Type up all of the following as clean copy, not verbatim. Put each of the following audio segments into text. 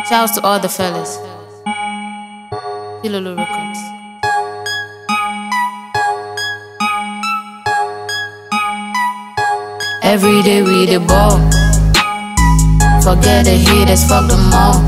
Shouts to all the fellas. Pilolo Records. Every day we the ball. Forget the haters, fuck them all.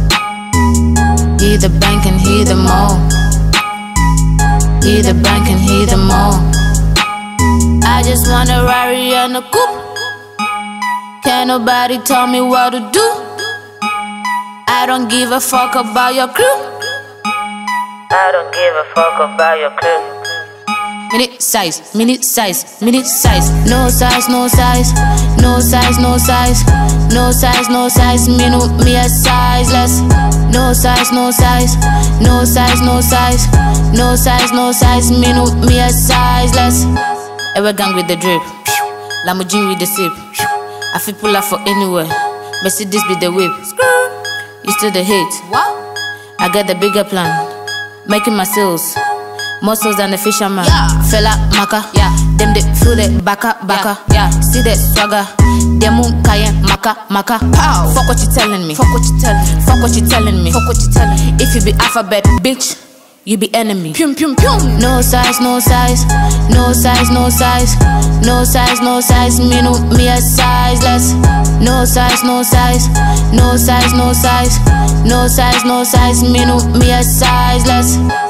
He the bank and he the mall. He the bank and he the mall. I just want a Rari and a coupe. Can't nobody tell me what to do. I don't give a fuck about your crew. I don't give a fuck about your crew. Minute size, minute size, minute size. No size, no size, no size, no size, no size, no size. Minute me a size less. No size, no size, no size, no size, no size, no size. Minute me a size less. Ever gang with the drip, Lamborghini with the sip. I feel pull up for anywhere. Mercedes be the whip. You still the hate. I got the bigger plan. Making my sales. More sales than the fisherman. Fella maka. Them they feel the baka. See that swagger. Them moon kayen maka. Pow. Fuck what you telling me. Fuck what you telling me. If you be alphabet, bitch, you be enemy. Pum. No size, no size, no size, no size, no size, no size. Me a size less. No size, no size, no size, no size, no size, no size. Me a size less.